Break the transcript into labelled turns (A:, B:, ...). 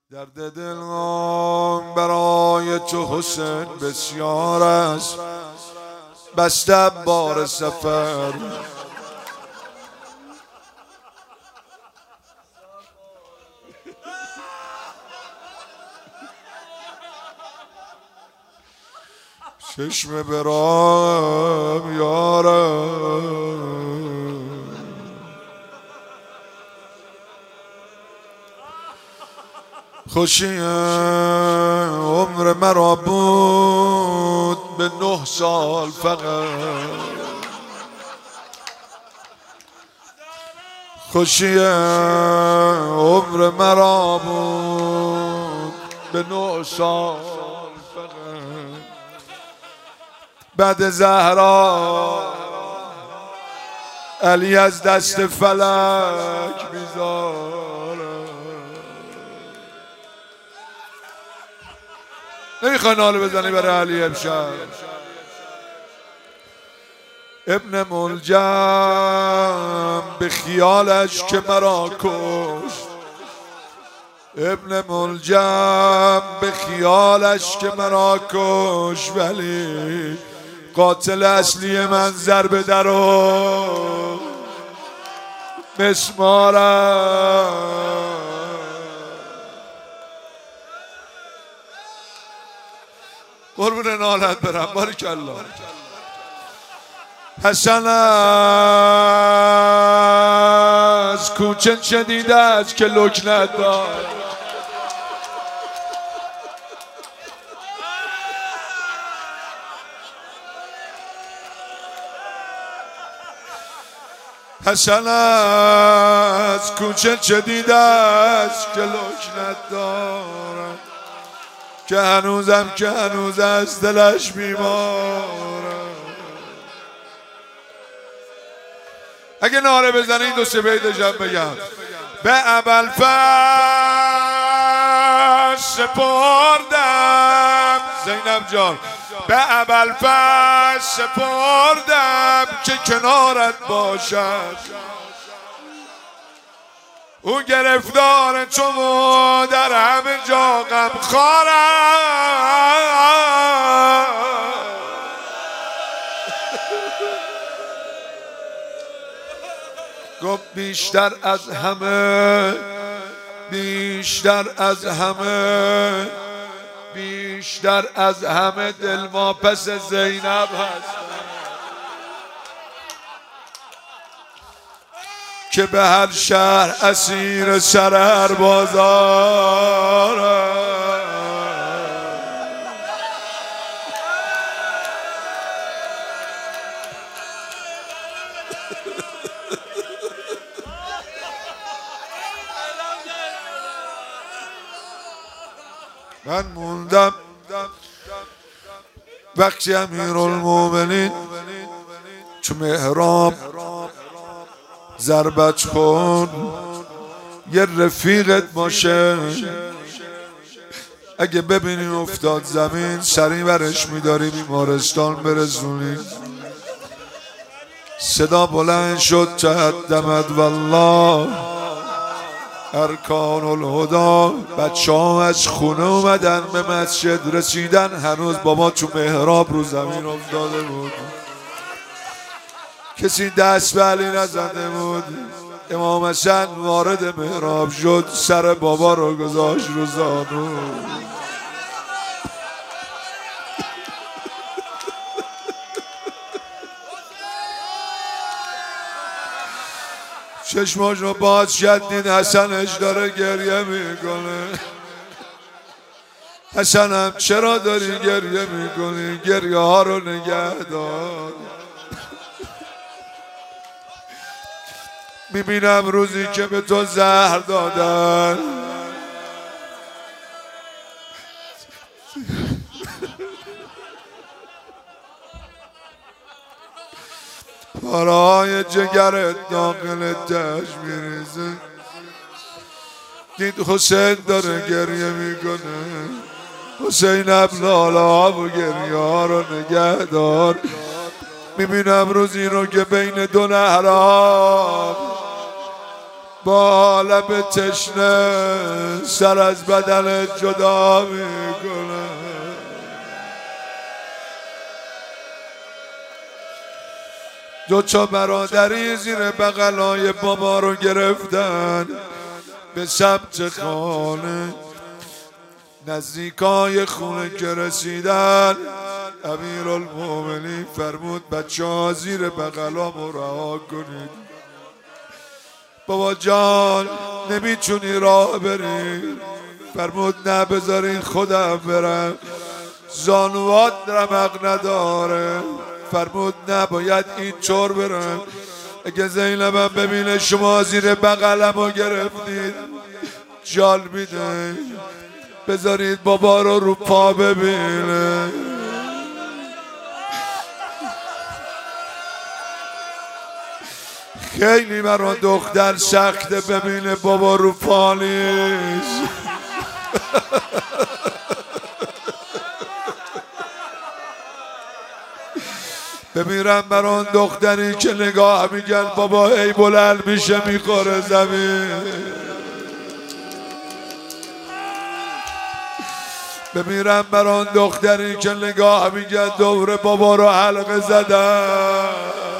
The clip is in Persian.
A: درد دلم برای تو حسین بسیار است، بسته بار سفر. چشم برام یارم خوشی عمر مرا بود به 9 سال فقط. خوشی عمر مرا بود به 9 سال فقط. بعد زهرا علی از دست فلک بیزارم. نمیخوای ناله بزنی برای علی امشب؟ ابن ملجم به خیالش که مرا کشت، ابن ملجم به خیالش که مرا کشت، ولی قاتل اصلی من ضربه در و مسمارم. قربون نالت برم. باریکالله. حسن از کوچه شدیده است که لکنت دار. حسن از کوچه شدیده است که لکنت دارم، که هنوز از دلش بیمارم. اگه ناره بزنه این 2 3 بیتشم بگم. به ابوالفضل سپردم زینب جان، به ابوالفضل سپردم که کنارت باشد. او گرفتار چون در همه جا غمخوارم. گفت بیشتر از همه دل ما پس زینب هست، که به هر شهر اسیر سرر بازار. من موندم وقتی امیرالمومنین تو محراب ضربت کن یه رفیقت باشه، اگه ببینی افتاد زمین سریع برش میداری بیمارستان برسونی. صدا بلند شد تهدمت والله ارکان الهدا. بچه ها از خونه اومدن به مسجد رسیدن، هنوز بابا تو محراب رو زمین افتاده بود، کسی دست به علی نزده بود. امام حسن وارد محراب شد، سر بابا رو گذاشت رو زانو. چشماش رو باز کرد، دید حسنش داره گریه میکنه. حسنم چرا داری گریه میکنی؟ گریه ها رو نگه دار. میبینم روزی که به تو زهر دادن پاره‌های جگرت داخلتش میریزه. دید حسین داره گریه میکنه. حسین ابلالا و گریه ها رو نگه دار. میبینم روزی رو که بین 2 نهراب با لب تشنه سر از بدن جدا میکنه. دو تا برادری زیر بغلای بابا رو گرفتن به سمت خانه. نزدیکای خونه که رسیدن امیرالمومنین فرمود بچه ها زیر بغلامو رها کنید. بابا جان نمیتونی راه بری؟ فرمود نه بذارین خودم برم، زانوات رمق نداره. فرمود نه باید اینطور برم. اگه زینبم ببینه شما زیر بغلمو گرفتید جال میده، بذارید بابا رو پا ببینه. خیلی برا دختر سخته ببینه بابا رو پا نیست. بمیرم برا اون دختری که نگاه میگن بابا ای بلند میشه میخوره زمین. بمیرم برا اون دختری که نگاه میگن دور بابا رو حلقه زدن.